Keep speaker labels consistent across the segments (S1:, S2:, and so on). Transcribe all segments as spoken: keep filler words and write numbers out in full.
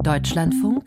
S1: Deutschlandfunk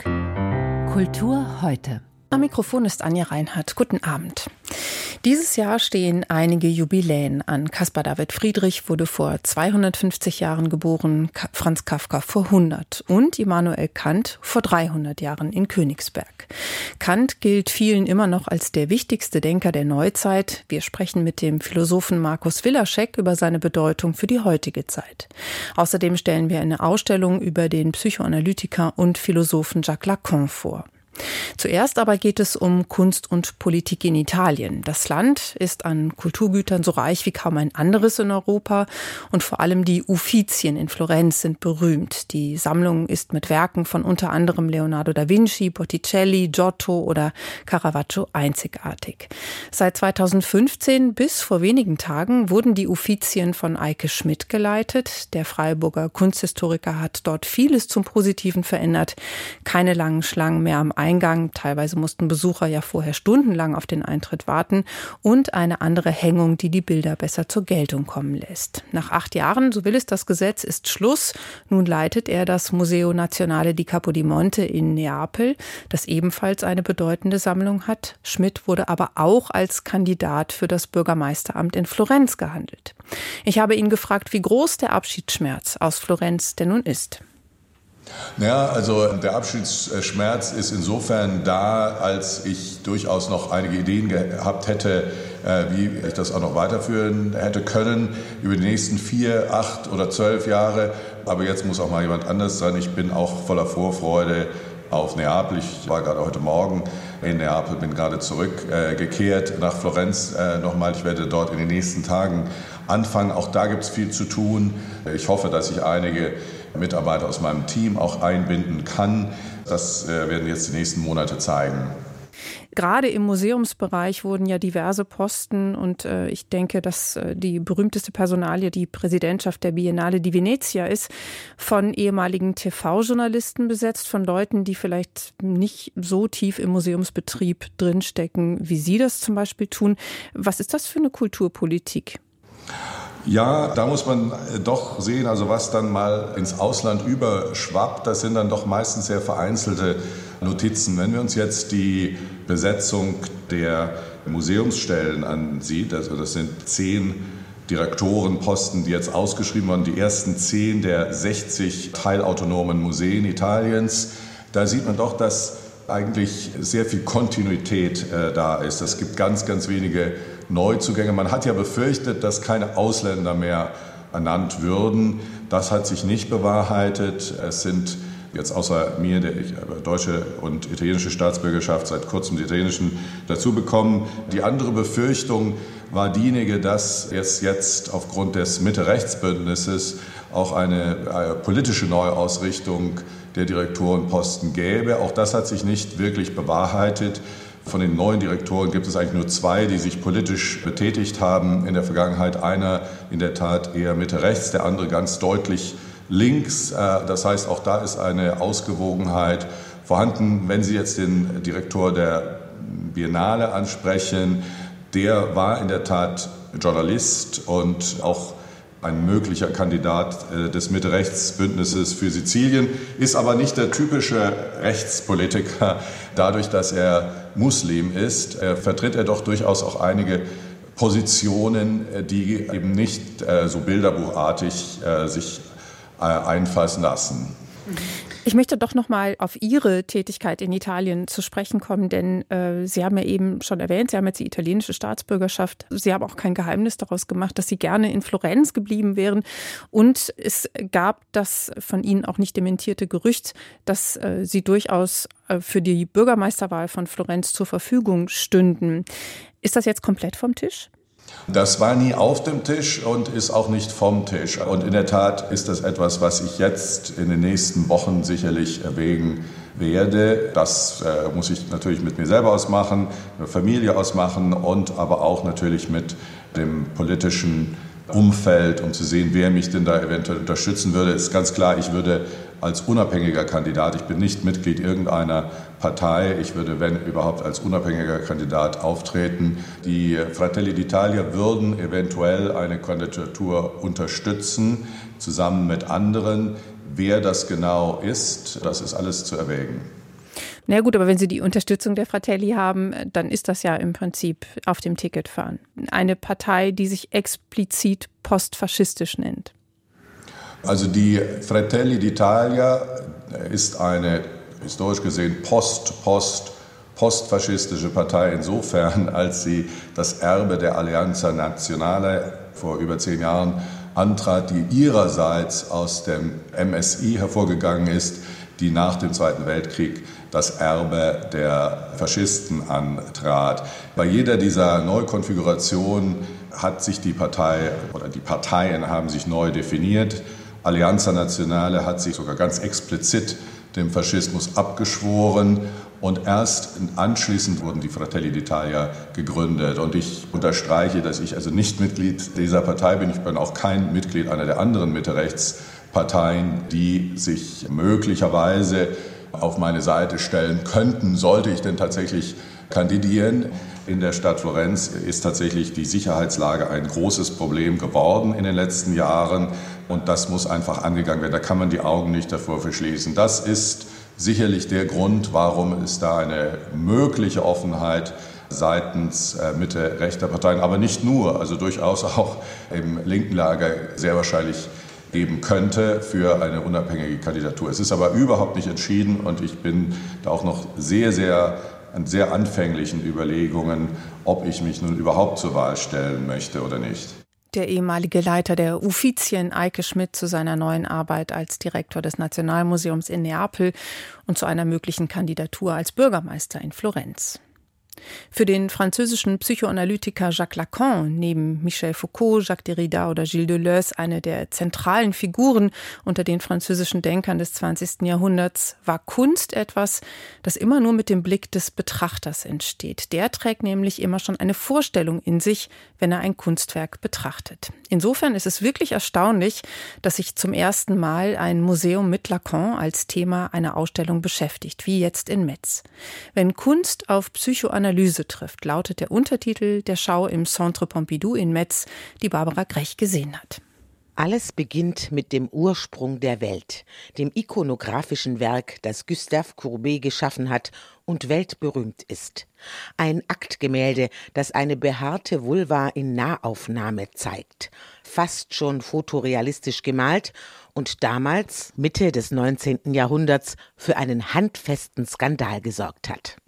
S1: Kultur heute.
S2: Am Mikrofon ist Anja Reinhardt. Guten Abend. Dieses Jahr stehen einige Jubiläen an. Caspar David Friedrich wurde vor zweihundertfünfzig Jahren geboren, Franz Kafka vor hundert und Immanuel Kant vor dreihundert Jahren in Königsberg. Kant gilt vielen immer noch als der wichtigste Denker der Neuzeit. Wir sprechen mit dem Philosophen Markus Willaschek über seine Bedeutung für die heutige Zeit. Außerdem stellen wir eine Ausstellung über den Psychoanalytiker und Philosophen Jacques Lacan vor. Zuerst aber geht es um Kunst und Politik in Italien. Das Land ist an Kulturgütern so reich wie kaum ein anderes in Europa und vor allem die Uffizien in Florenz sind berühmt. Die Sammlung ist mit Werken von unter anderem Leonardo da Vinci, Botticelli, Giotto oder Caravaggio einzigartig. Seit zweitausendfünfzehn bis vor wenigen Tagen wurden die Uffizien von Eike Schmidt geleitet. Der Freiburger Kunsthistoriker hat dort vieles zum Positiven verändert. Keine langen Schlangen mehr am Eingang, teilweise mussten Besucher ja vorher stundenlang auf den Eintritt warten und eine andere Hängung, die die Bilder besser zur Geltung kommen lässt. Nach acht Jahren, so will es das Gesetz, ist Schluss. Nun leitet er das Museo Nazionale di Capodimonte in Neapel, das ebenfalls eine bedeutende Sammlung hat. Schmidt wurde aber auch als Kandidat für das Bürgermeisteramt in Florenz gehandelt. Ich habe ihn gefragt, wie groß der Abschiedsschmerz aus Florenz denn nun ist.
S3: Ja, also der Abschiedsschmerz ist insofern da, als ich durchaus noch einige Ideen gehabt hätte, wie ich das auch noch weiterführen hätte können über die nächsten vier, acht oder zwölf Jahre. Aber jetzt muss auch mal jemand anders sein. Ich bin auch voller Vorfreude auf Neapel. Ich war gerade heute Morgen in Neapel, bin gerade zurückgekehrt äh, nach Florenz äh, nochmal. Ich werde dort in den nächsten Tagen anfangen. Auch da gibt es viel zu tun. Ich hoffe, dass ich einige Mitarbeiter aus meinem Team auch einbinden kann. Das äh, werden jetzt die nächsten Monate zeigen.
S2: Gerade im Museumsbereich wurden ja diverse Posten und äh, ich denke, dass äh, die berühmteste Personalie die Präsidentschaft der Biennale di Venezia ist, von ehemaligen T V-Journalisten besetzt, von Leuten, die vielleicht nicht so tief im Museumsbetrieb drinstecken, wie Sie das zum Beispiel tun. Was ist das für eine Kulturpolitik?
S3: Ja, da muss man doch sehen, also was dann mal ins Ausland überschwappt, das sind dann doch meistens sehr vereinzelte Notizen. Wenn wir uns jetzt die Besetzung der Museumsstellen ansieht, also das sind zehn Direktorenposten, die jetzt ausgeschrieben wurden, die ersten zehn der sechzig teilautonomen Museen Italiens, da sieht man doch, dass eigentlich sehr viel Kontinuität äh, da ist. Es gibt ganz, ganz wenige Neuzugänge. Man hat ja befürchtet, dass keine Ausländer mehr ernannt würden. Das hat sich nicht bewahrheitet. Es sind jetzt außer mir, der ich deutsche und italienische Staatsbürgerschaft seit kurzem die italienischen dazu bekommen. Die andere Befürchtung war diejenige, dass es jetzt aufgrund des Mitte-Rechts-Bündnisses auch eine, eine politische Neuausrichtung der Direktorenposten gäbe. Auch das hat sich nicht wirklich bewahrheitet. Von den neuen Direktoren gibt es eigentlich nur zwei, die sich politisch betätigt haben in der Vergangenheit. Einer in der Tat eher Mitte-Rechts, der andere ganz deutlich links. Das heißt, auch da ist eine Ausgewogenheit vorhanden. Wenn Sie jetzt den Direktor der Biennale ansprechen, der war in der Tat Journalist und auch ein möglicher Kandidat des Mitte-Rechts-Bündnisses für Sizilien, ist aber nicht der typische Rechtspolitiker. Dadurch, dass er Muslim ist, vertritt er doch durchaus auch einige Positionen, die eben nicht so bilderbuchartig sich einfassen lassen.
S2: Ich möchte doch noch mal auf Ihre Tätigkeit in Italien zu sprechen kommen, denn äh, Sie haben ja eben schon erwähnt, Sie haben jetzt die italienische Staatsbürgerschaft. Sie haben auch kein Geheimnis daraus gemacht, dass Sie gerne in Florenz geblieben wären. Und es gab das von Ihnen auch nicht dementierte Gerücht, dass äh, Sie durchaus äh, für die Bürgermeisterwahl von Florenz zur Verfügung stünden. Ist das jetzt komplett vom Tisch?
S3: Das war nie auf dem Tisch und ist auch nicht vom Tisch. Und in der Tat ist das etwas, was ich jetzt in den nächsten Wochen sicherlich erwägen werde. Das äh, muss ich natürlich mit mir selber ausmachen, mit der Familie ausmachen und aber auch natürlich mit dem politischen Umfeld, um zu sehen, wer mich denn da eventuell unterstützen würde. Ist ganz klar, ich würde als unabhängiger Kandidat, ich bin nicht Mitglied irgendeiner Partei, ich würde, wenn überhaupt, als unabhängiger Kandidat auftreten. Die Fratelli d'Italia würden eventuell eine Kandidatur unterstützen, zusammen mit anderen, wer das genau ist, das ist alles zu erwägen.
S2: Na gut, aber wenn Sie die Unterstützung der Fratelli haben, dann ist das ja im Prinzip auf dem Ticket fahren. Eine Partei, die sich explizit postfaschistisch nennt.
S3: Also die Fratelli d'Italia ist eine historisch gesehen post, post, postfaschistische Partei insofern, als sie das Erbe der Alleanza Nazionale vor über zehn Jahren antrat, die ihrerseits aus dem M S I hervorgegangen ist, die nach dem Zweiten Weltkrieg das Erbe der Faschisten antrat. Bei jeder dieser Neukonfigurationen hat sich die Partei oder die Parteien haben sich neu definiert. Alleanza Nazionale hat sich sogar ganz explizit dem Faschismus abgeschworen und erst anschließend wurden die Fratelli d'Italia gegründet. Und ich unterstreiche, dass ich also nicht Mitglied dieser Partei bin. Ich bin auch kein Mitglied einer der anderen Mitte-Rechts-Parteien, die sich möglicherweise auf meine Seite stellen könnten, sollte ich denn tatsächlich kandidieren. In der Stadt Florenz ist tatsächlich die Sicherheitslage ein großes Problem geworden in den letzten Jahren und das muss einfach angegangen werden. Da kann man die Augen nicht davor verschließen. Das ist sicherlich der Grund, warum es da eine mögliche Offenheit seitens Mitte-rechter Parteien, aber nicht nur, also durchaus auch im linken Lager sehr wahrscheinlich geben könnte für eine unabhängige Kandidatur. Es ist aber überhaupt nicht entschieden und ich bin da auch noch sehr, sehr an sehr anfänglichen Überlegungen, ob ich mich nun überhaupt zur Wahl stellen möchte oder nicht.
S2: Der ehemalige Leiter der Uffizien, Eike Schmidt, zu seiner neuen Arbeit als Direktor des Nationalmuseums in Neapel und zu einer möglichen Kandidatur als Bürgermeister in Florenz. Für den französischen Psychoanalytiker Jacques Lacan, neben Michel Foucault, Jacques Derrida oder Gilles Deleuze eine der zentralen Figuren unter den französischen Denkern des zwanzigsten Jahrhunderts, war Kunst etwas, das immer nur mit dem Blick des Betrachters entsteht. Der trägt nämlich immer schon eine Vorstellung in sich, wenn er ein Kunstwerk betrachtet. Insofern ist es wirklich erstaunlich, dass sich zum ersten Mal ein Museum mit Lacan als Thema einer Ausstellung beschäftigt, wie jetzt in Metz. Wenn Kunst auf Psychoanalyse Analyse trifft, lautet der Untertitel der Schau im Centre Pompidou in Metz, die Barbara Grech gesehen hat.
S4: Alles beginnt mit dem Ursprung der Welt, dem ikonografischen Werk, das Gustave Courbet geschaffen hat und weltberühmt ist. Ein Aktgemälde, das eine behaarte Vulva in Nahaufnahme zeigt. Fast schon fotorealistisch gemalt und damals, Mitte des neunzehnten Jahrhunderts, für einen handfesten Skandal gesorgt hat.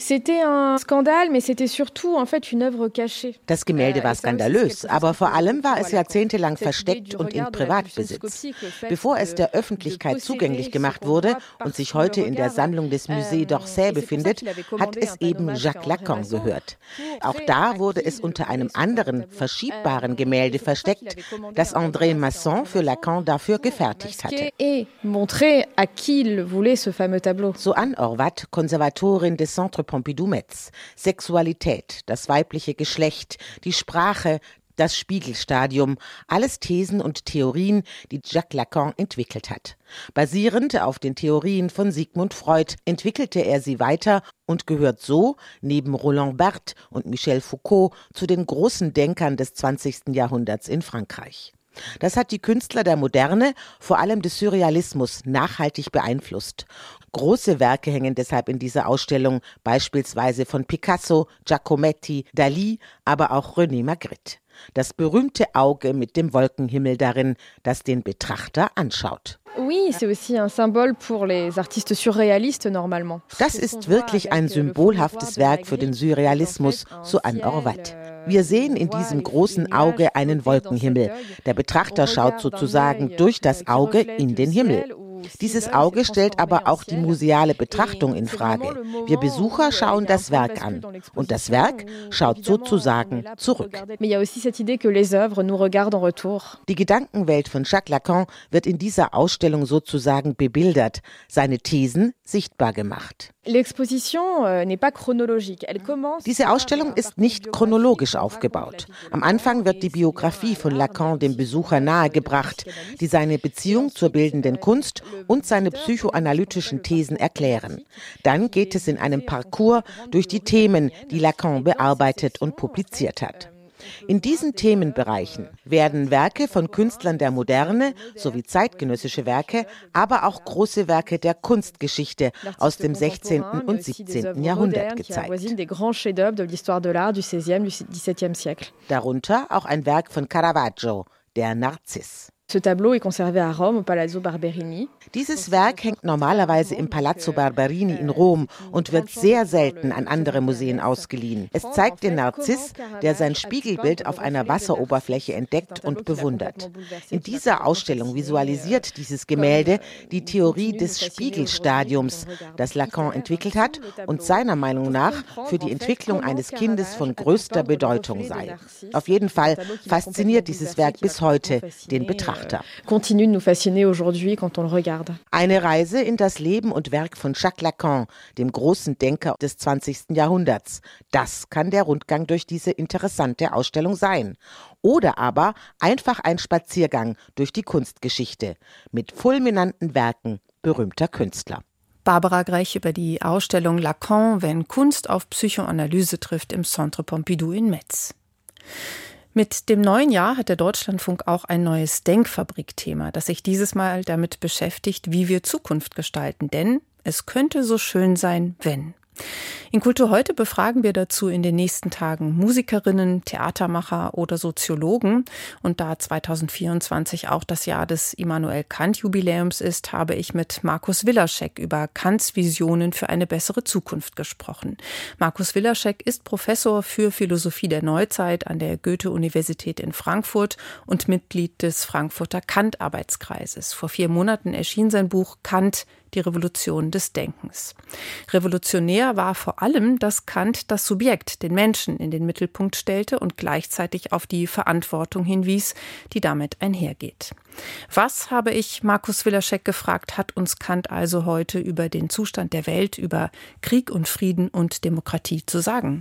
S4: Das Gemälde war skandalös, aber vor allem war es jahrzehntelang versteckt und in Privatbesitz. Bevor es der Öffentlichkeit zugänglich gemacht wurde und sich heute in der Sammlung des Musée d'Orsay befindet, hat es eben Jacques Lacan gehört. Auch da wurde es unter einem anderen, verschiebbaren Gemälde versteckt, das André Masson für Lacan dafür gefertigt hatte. So Anne Horvath, Konservatorin des Centre Pompidou Metz. Sexualität, das weibliche Geschlecht, die Sprache, das Spiegelstadium, alles Thesen und Theorien, die Jacques Lacan entwickelt hat. Basierend auf den Theorien von Sigmund Freud entwickelte er sie weiter und gehört so, neben Roland Barthes und Michel Foucault, zu den großen Denkern des zwanzigsten Jahrhunderts in Frankreich. Das hat die Künstler der Moderne, vor allem des Surrealismus, nachhaltig beeinflusst. Große Werke hängen deshalb in dieser Ausstellung, beispielsweise von Picasso, Giacometti, Dalí, aber auch René Magritte. Das berühmte Auge mit dem Wolkenhimmel darin, das den Betrachter anschaut. Das ist wirklich ein symbolhaftes Werk für den Surrealismus, so Anne Horvath. Wir sehen in diesem großen Auge einen Wolkenhimmel. Der Betrachter schaut sozusagen durch das Auge in den Himmel. Dieses Auge stellt aber auch die museale Betrachtung in Frage. Wir Besucher schauen das Werk an und das Werk schaut sozusagen zurück. Die Gedankenwelt von Jacques Lacan wird in dieser Ausstellung sozusagen bebildert, seine Thesen sichtbar gemacht. Diese Ausstellung ist nicht chronologisch aufgebaut. Am Anfang wird die Biografie von Lacan dem Besucher nahegebracht, die seine Beziehung zur bildenden Kunst und seine psychoanalytischen Thesen erklären. Dann geht es in einem Parcours durch die Themen, die Lacan bearbeitet und publiziert hat. In diesen Themenbereichen werden Werke von Künstlern der Moderne sowie zeitgenössische Werke, aber auch große Werke der Kunstgeschichte aus dem sechzehnten und siebzehnten Jahrhundert gezeigt. Darunter auch ein Werk von Caravaggio, der Narziss. Dieses Werk hängt normalerweise im Palazzo Barberini in Rom und wird sehr selten an andere Museen ausgeliehen. Es zeigt den Narziss, der sein Spiegelbild auf einer Wasseroberfläche entdeckt und bewundert. In dieser Ausstellung visualisiert dieses Gemälde die Theorie des Spiegelstadiums, das Lacan entwickelt hat und seiner Meinung nach für die Entwicklung eines Kindes von größter Bedeutung sei. Auf jeden Fall fasziniert dieses Werk bis heute den Betrachter. Eine Reise in das Leben und Werk von Jacques Lacan, dem großen Denker des zwanzigsten Jahrhunderts. Das kann der Rundgang durch diese interessante Ausstellung sein. Oder aber einfach ein Spaziergang durch die Kunstgeschichte mit fulminanten Werken berühmter Künstler.
S2: Barbara Grech über die Ausstellung Lacan, wenn Kunst auf Psychoanalyse trifft im Centre Pompidou in Metz. Mit dem neuen Jahr hat der Deutschlandfunk auch ein neues Denkfabrik-Thema, das sich dieses Mal damit beschäftigt, wie wir Zukunft gestalten. Denn es könnte so schön sein, wenn. In Kultur heute befragen wir dazu in den nächsten Tagen Musikerinnen, Theatermacher oder Soziologen. Und da zweitausendvierundzwanzig auch das Jahr des Immanuel-Kant-Jubiläums ist, habe ich mit Markus Willaschek über Kants Visionen für eine bessere Zukunft gesprochen. Markus Willaschek ist Professor für Philosophie der Neuzeit an der Goethe-Universität in Frankfurt und Mitglied des Frankfurter Kant-Arbeitskreises. Vor vier Monaten erschien sein Buch Kant, die Revolution des Denkens. Revolutionär war vor allem, dass Kant das Subjekt, den Menschen, in den Mittelpunkt stellte und gleichzeitig auf die Verantwortung hinwies, die damit einhergeht. Was, habe ich Markus Willaschek gefragt, hat uns Kant also heute über den Zustand der Welt, über Krieg und Frieden und Demokratie zu sagen?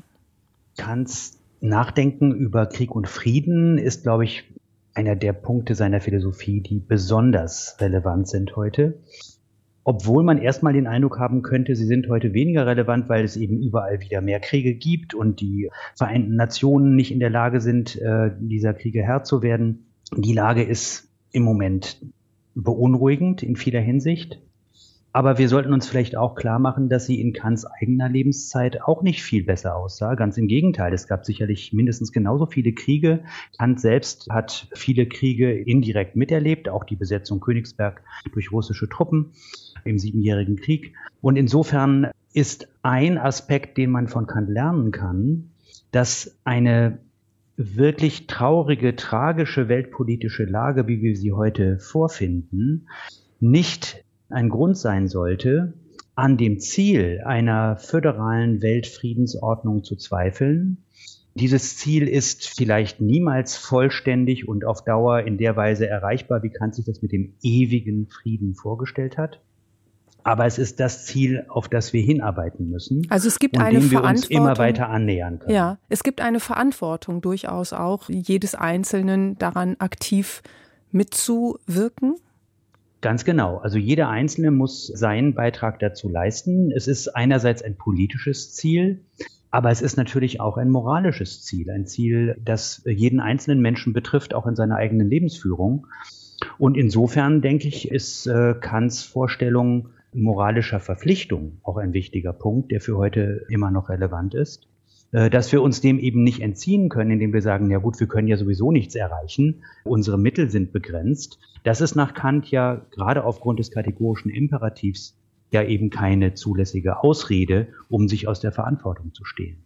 S5: Kants Nachdenken über Krieg und Frieden ist, glaube ich, einer der Punkte seiner Philosophie, die besonders relevant sind heute. Obwohl man erstmal den Eindruck haben könnte, sie sind heute weniger relevant, weil es eben überall wieder mehr Kriege gibt und die Vereinten Nationen nicht in der Lage sind, dieser Kriege Herr zu werden. Die Lage ist im Moment beunruhigend in vieler Hinsicht. Aber wir sollten uns vielleicht auch klar machen, dass sie in Kants eigener Lebenszeit auch nicht viel besser aussah. Ganz im Gegenteil, es gab sicherlich mindestens genauso viele Kriege. Kant selbst hat viele Kriege indirekt miterlebt, auch die Besetzung Königsberg durch russische Truppen im Siebenjährigen Krieg. Und insofern ist ein Aspekt, den man von Kant lernen kann, dass eine wirklich traurige, tragische weltpolitische Lage, wie wir sie heute vorfinden, nicht ein Grund sein sollte, an dem Ziel einer föderalen Weltfriedensordnung zu zweifeln. Dieses Ziel ist vielleicht niemals vollständig und auf Dauer in der Weise erreichbar, wie Kant sich das mit dem ewigen Frieden vorgestellt hat. Aber es ist das Ziel, auf das wir hinarbeiten müssen.
S2: Also es gibt
S5: und
S2: eine
S5: dem wir
S2: Verantwortung,
S5: uns immer weiter annähern können.
S2: Ja, es gibt eine Verantwortung durchaus auch, jedes Einzelnen daran aktiv mitzuwirken.
S5: Ganz genau. Also jeder Einzelne muss seinen Beitrag dazu leisten. Es ist einerseits ein politisches Ziel, aber es ist natürlich auch ein moralisches Ziel. Ein Ziel, das jeden einzelnen Menschen betrifft, auch in seiner eigenen Lebensführung. Und insofern, denke ich, ist äh, Kants Vorstellung moralischer Verpflichtung auch ein wichtiger Punkt, der für heute immer noch relevant ist. Dass wir uns dem eben nicht entziehen können, indem wir sagen, ja gut, wir können ja sowieso nichts erreichen, unsere Mittel sind begrenzt. Das ist nach Kant ja gerade aufgrund des kategorischen Imperativs ja eben keine zulässige Ausrede, um sich aus der Verantwortung zu stehlen.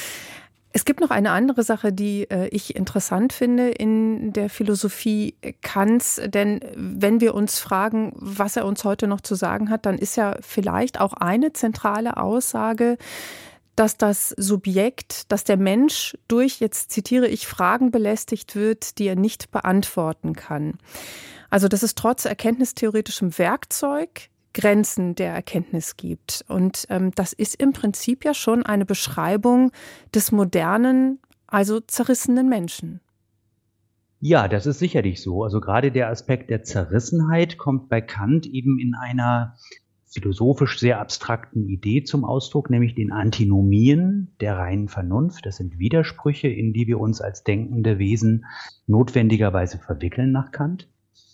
S2: Es gibt noch eine andere Sache, die äh, ich interessant finde in der Philosophie Kants, denn wenn wir uns fragen, was er uns heute noch zu sagen hat, dann ist ja vielleicht auch eine zentrale Aussage, dass das Subjekt, dass der Mensch durch, jetzt zitiere ich, Fragen belästigt wird, die er nicht beantworten kann. Also dass es trotz erkenntnistheoretischem Werkzeug Grenzen der Erkenntnis gibt. Und ähm, das ist im Prinzip ja schon eine Beschreibung des modernen, also zerrissenen Menschen.
S5: Ja, das ist sicherlich so. Also gerade der Aspekt der Zerrissenheit kommt bei Kant eben in einer philosophisch sehr abstrakten Idee zum Ausdruck, nämlich den Antinomien der reinen Vernunft. Das sind Widersprüche, in die wir uns als denkende Wesen notwendigerweise verwickeln nach Kant.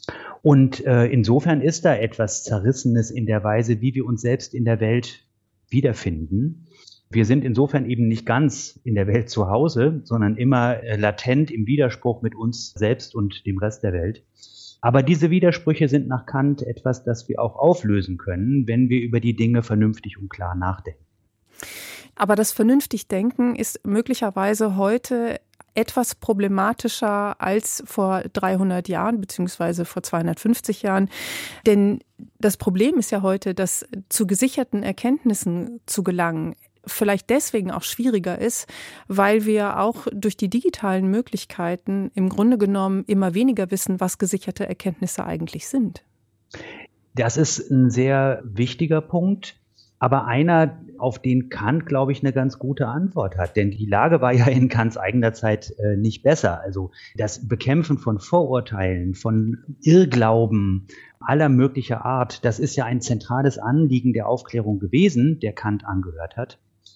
S5: Und äh, insofern ist da etwas Zerrissenes in der Weise, wie wir uns selbst in der Welt wiederfinden. Wir sind insofern eben nicht ganz in der Welt zu Hause, sondern immer äh, latent im Widerspruch mit uns selbst und dem Rest der Welt. Aber diese Widersprüche sind nach Kant etwas, das wir auch auflösen können, wenn wir über die Dinge vernünftig und klar nachdenken.
S2: Aber das vernünftig Denken ist möglicherweise heute etwas problematischer als vor dreihundert Jahren beziehungsweise vor zweihundertfünfzig Jahren. Denn das Problem ist ja heute, dass zu gesicherten Erkenntnissen zu gelangen vielleicht deswegen auch schwieriger ist, weil wir auch durch die digitalen Möglichkeiten im Grunde genommen immer weniger wissen, was gesicherte Erkenntnisse eigentlich sind.
S5: Das ist ein sehr wichtiger Punkt, aber einer, auf den Kant, glaube ich, eine ganz gute Antwort hat. Denn die Lage war ja in Kants eigener Zeit äh, nicht besser. Also das Bekämpfen von Vorurteilen, von Irrglauben aller möglicher Art, das ist ja ein zentrales Anliegen der Aufklärung gewesen, der Kant angehört hat.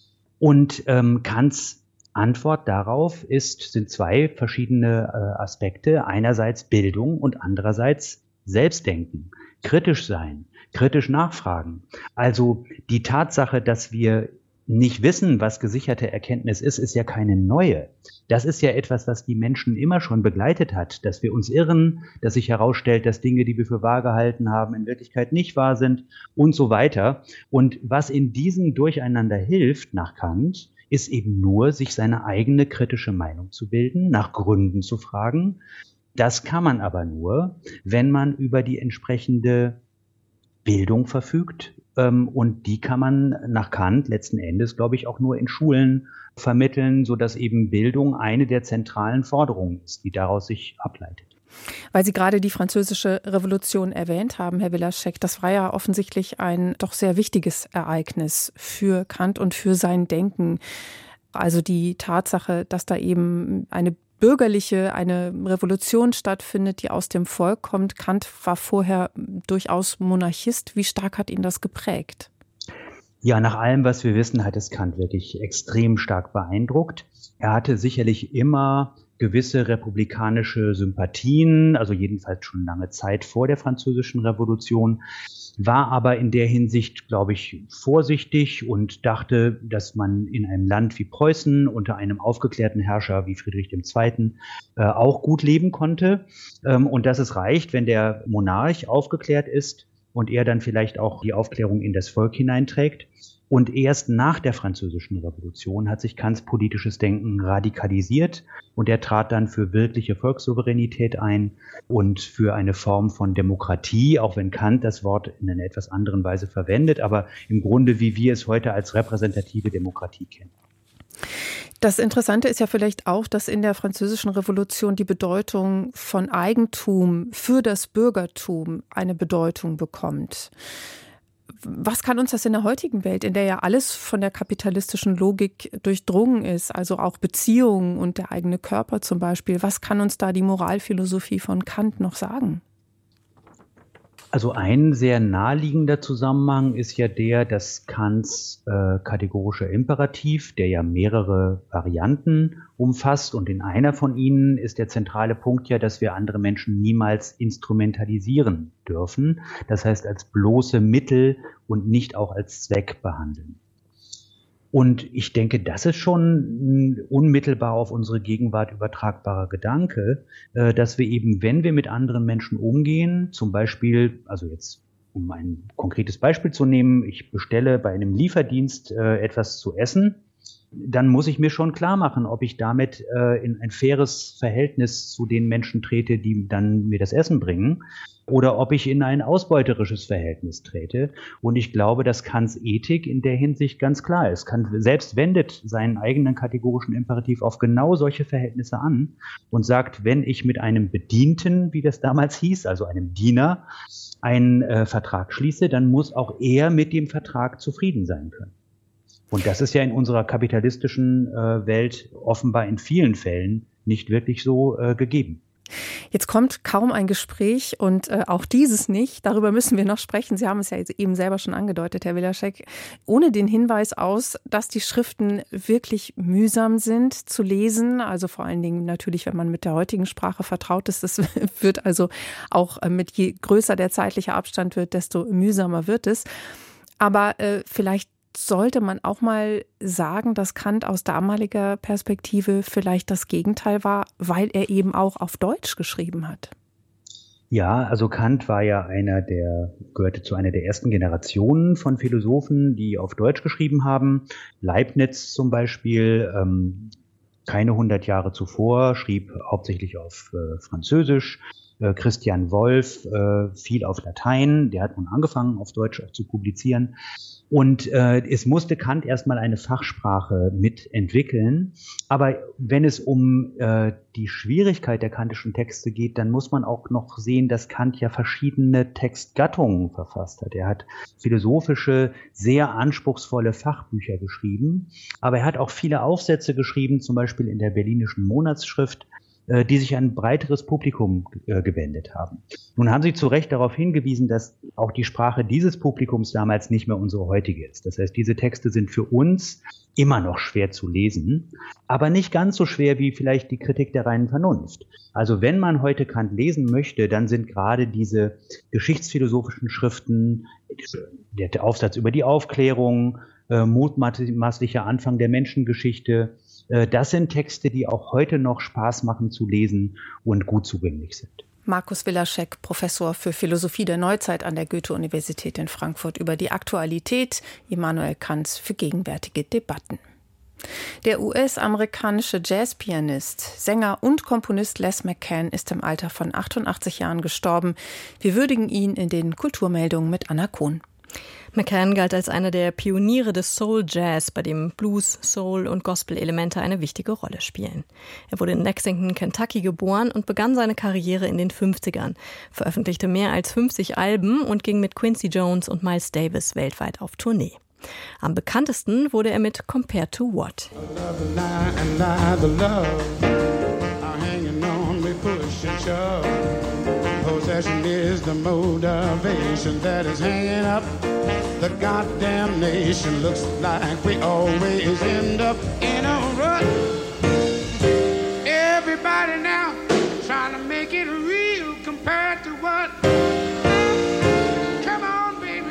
S5: Und ähm, Kants Antwort darauf ist, sind zwei verschiedene äh, Aspekte. Einerseits Bildung und andererseits Selbstdenken, kritisch sein, kritisch nachfragen. Also die Tatsache, dass wir nicht wissen, was gesicherte Erkenntnis ist, ist ja keine neue. Das ist ja etwas, was die Menschen immer schon begleitet hat, dass wir uns irren, dass sich herausstellt, dass Dinge, die wir für wahr gehalten haben, in Wirklichkeit nicht wahr sind und so weiter. Und was in diesem Durcheinander hilft, nach Kant, ist eben nur, sich seine eigene kritische Meinung zu bilden, nach Gründen zu fragen. Das kann man aber nur, wenn man über die entsprechende Bildung verfügt. Und die kann man nach Kant letzten Endes, glaube ich, auch nur in Schulen vermitteln, sodass eben Bildung eine der zentralen Forderungen ist, die daraus sich ableitet.
S2: Weil Sie gerade die Französische Revolution erwähnt haben, Herr Vilaschek, das war ja offensichtlich ein doch sehr wichtiges Ereignis für Kant und für sein Denken. Also die Tatsache, dass da eben eine bürgerliche, eine Revolution stattfindet, die aus dem Volk kommt. Kant war vorher durchaus Monarchist. Wie stark hat ihn das geprägt?
S5: Ja, nach allem, was wir wissen, hat es Kant wirklich extrem stark beeindruckt. Er hatte sicherlich immer gewisse republikanische Sympathien, also jedenfalls schon lange Zeit vor der Französischen Revolution, war aber in der Hinsicht, glaube ich, vorsichtig und dachte, dass man in einem Land wie Preußen unter einem aufgeklärten Herrscher wie Friedrich der Zweite äh, auch gut leben konnte ähm, und dass es reicht, wenn der Monarch aufgeklärt ist und er dann vielleicht auch die Aufklärung in das Volk hineinträgt. Und erst nach der Französischen Revolution hat sich Kants politisches Denken radikalisiert und er trat dann für wirkliche Volkssouveränität ein und für eine Form von Demokratie, auch wenn Kant das Wort in einer etwas anderen Weise verwendet, aber im Grunde, wie wir es heute als repräsentative Demokratie kennen.
S2: Das Interessante ist ja vielleicht auch, dass in der Französischen Revolution die Bedeutung von Eigentum für das Bürgertum eine Bedeutung bekommt. Was kann uns das in der heutigen Welt, in der ja alles von der kapitalistischen Logik durchdrungen ist, also auch Beziehungen und der eigene Körper zum Beispiel, was kann uns da die Moralphilosophie von Kant noch sagen?
S5: Also ein sehr naheliegender Zusammenhang ist ja der, dass Kants äh, kategorischer Imperativ, der ja mehrere Varianten umfasst und in einer von ihnen ist der zentrale Punkt ja, dass wir andere Menschen niemals instrumentalisieren dürfen, das heißt als bloße Mittel und nicht auch als Zweck behandeln. Und ich denke, das ist schon ein unmittelbar auf unsere Gegenwart übertragbarer Gedanke, dass wir eben, wenn wir mit anderen Menschen umgehen, zum Beispiel, also jetzt um ein konkretes Beispiel zu nehmen, ich bestelle bei einem Lieferdienst etwas zu essen, dann muss ich mir schon klar machen, ob ich damit äh, in ein faires Verhältnis zu den Menschen trete, die dann mir das Essen bringen, oder ob ich in ein ausbeuterisches Verhältnis trete. Und ich glaube, dass Kants Ethik in der Hinsicht ganz klar ist. Kant selbst wendet seinen eigenen kategorischen Imperativ auf genau solche Verhältnisse an und sagt, wenn ich mit einem Bedienten, wie das damals hieß, also einem Diener, einen äh, Vertrag schließe, dann muss auch er mit dem Vertrag zufrieden sein können. Und das ist ja in unserer kapitalistischen äh, Welt offenbar in vielen Fällen nicht wirklich so äh, gegeben.
S2: Jetzt kommt kaum ein Gespräch und äh, auch dieses nicht. Darüber müssen wir noch sprechen. Sie haben es ja eben selber schon angedeutet, Herr Wilaschek. Ohne den Hinweis aus, dass die Schriften wirklich mühsam sind zu lesen. Also vor allen Dingen natürlich, wenn man mit der heutigen Sprache vertraut ist. Das wird also auch äh, mit je größer der zeitliche Abstand wird, desto mühsamer wird es. Aber äh, vielleicht sollte man auch mal sagen, dass Kant aus damaliger Perspektive vielleicht das Gegenteil war, weil er eben auch auf Deutsch geschrieben hat.
S5: Ja, also Kant war ja einer der, gehörte zu einer der ersten Generationen von Philosophen, die auf Deutsch geschrieben haben. Leibniz zum Beispiel, ähm, keine hundert Jahre zuvor, schrieb hauptsächlich auf äh, Französisch. Äh, Christian Wolff äh, viel auf Latein. Der hat nun angefangen, auf Deutsch auch zu publizieren. Und äh, es musste Kant erstmal eine Fachsprache mitentwickeln. Aber wenn es um äh, die Schwierigkeit der kantischen Texte geht, dann muss man auch noch sehen, dass Kant ja verschiedene Textgattungen verfasst hat. Er hat philosophische, sehr anspruchsvolle Fachbücher geschrieben. Aber er hat auch viele Aufsätze geschrieben, zum Beispiel in der Berlinischen Monatsschrift, die sich an ein breiteres Publikum äh, gewendet haben. Nun haben Sie zu Recht darauf hingewiesen, dass auch die Sprache dieses Publikums damals nicht mehr unsere heutige ist. Das heißt, diese Texte sind für uns immer noch schwer zu lesen, aber nicht ganz so schwer wie vielleicht die Kritik der reinen Vernunft. Also wenn man heute Kant lesen möchte, dann sind gerade diese geschichtsphilosophischen Schriften, der Aufsatz über die Aufklärung, äh, mutmaßlicher Anfang der Menschengeschichte, das sind Texte, die auch heute noch Spaß machen zu lesen und gut zugänglich sind.
S2: Markus Wilaschek, Professor für Philosophie der Neuzeit an der Goethe-Universität in Frankfurt, über die Aktualität Immanuel Kants für gegenwärtige Debatten. Der U S-amerikanische Jazzpianist, Sänger und Komponist Les McCann ist im Alter von achtundachtzig Jahren gestorben. Wir würdigen ihn in den Kulturmeldungen mit Anna Kohn.
S6: McCann galt als einer der Pioniere des Soul Jazz, bei dem Blues, Soul und Gospel-Elemente eine wichtige Rolle spielen. Er wurde in Lexington, Kentucky geboren und begann seine Karriere in den fünfzigern, veröffentlichte mehr als fünfzig Alben und ging mit Quincy Jones und Miles Davis weltweit auf Tournee. Am bekanntesten wurde er mit Compared to What. Possession is the motivation that is hanging up the goddamn nation. Looks like we always end up in a rut. Everybody now trying to make it real compared to what? Come on, baby.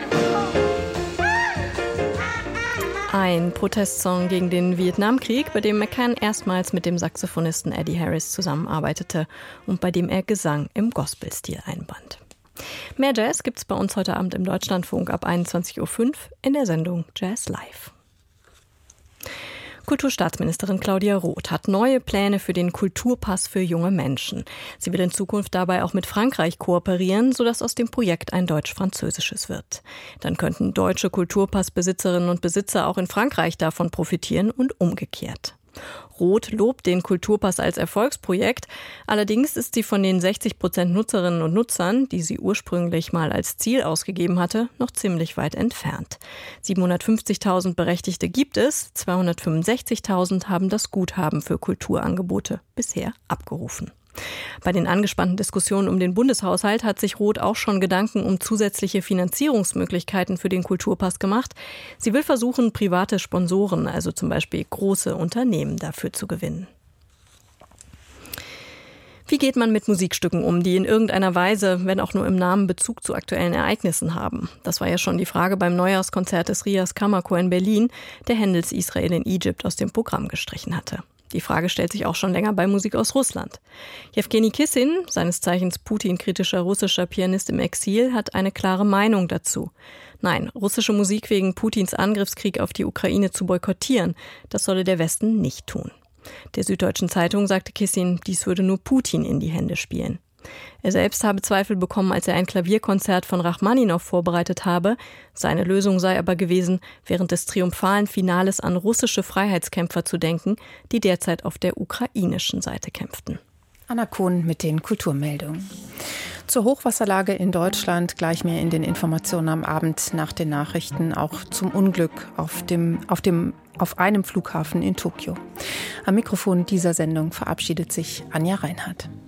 S6: Ein Protestsong gegen den Vietnamkrieg, bei dem McCann erstmals mit dem Saxophonisten Eddie Harris zusammenarbeitete und bei dem er Gesang im Gospelstil einband. Mehr Jazz gibt's bei uns heute Abend im Deutschlandfunk ab einundzwanzig Uhr fünf in der Sendung Jazz Live. Kulturstaatsministerin Claudia Roth hat neue Pläne für den Kulturpass für junge Menschen. Sie will in Zukunft dabei auch mit Frankreich kooperieren, sodass aus dem Projekt ein deutsch-französisches wird. Dann könnten deutsche Kulturpassbesitzerinnen und Besitzer auch in Frankreich davon profitieren und umgekehrt. Roth lobt den Kulturpass als Erfolgsprojekt. Allerdings ist sie von den sechzig Prozent Nutzerinnen und Nutzern, die sie ursprünglich mal als Ziel ausgegeben hatte, noch ziemlich weit entfernt. siebenhundertfünfzigtausend Berechtigte gibt es, zweihundertfünfundsechzigtausend haben das Guthaben für Kulturangebote bisher abgerufen. Bei den angespannten Diskussionen um den Bundeshaushalt hat sich Roth auch schon Gedanken um zusätzliche Finanzierungsmöglichkeiten für den Kulturpass gemacht. Sie will versuchen, private Sponsoren, also zum Beispiel große Unternehmen, dafür zu gewinnen. Wie geht man mit Musikstücken um, die in irgendeiner Weise, wenn auch nur im Namen, Bezug zu aktuellen Ereignissen haben? Das war ja schon die Frage beim Neujahrskonzert des Rias Kammerchor in Berlin, der Händels Israel in Egypt aus dem Programm gestrichen hatte. Die Frage stellt sich auch schon länger bei Musik aus Russland. Jewgeni Kissin, seines Zeichens Putin-kritischer russischer Pianist im Exil, hat eine klare Meinung dazu. Nein, russische Musik wegen Putins Angriffskrieg auf die Ukraine zu boykottieren, das solle der Westen nicht tun. Der Süddeutschen Zeitung sagte Kissin, dies würde nur Putin in die Hände spielen. Er selbst habe Zweifel bekommen, als er ein Klavierkonzert von Rachmaninow vorbereitet habe. Seine Lösung sei aber gewesen, während des triumphalen Finales an russische Freiheitskämpfer zu denken, die derzeit auf der ukrainischen Seite kämpften.
S2: Anna Kohn mit den Kulturmeldungen. Zur Hochwasserlage in Deutschland gleich mehr in den Informationen am Abend nach den Nachrichten, auch zum Unglück auf dem, auf dem, auf einem Flughafen in Tokio. Am Mikrofon dieser Sendung verabschiedet sich Anja Reinhardt.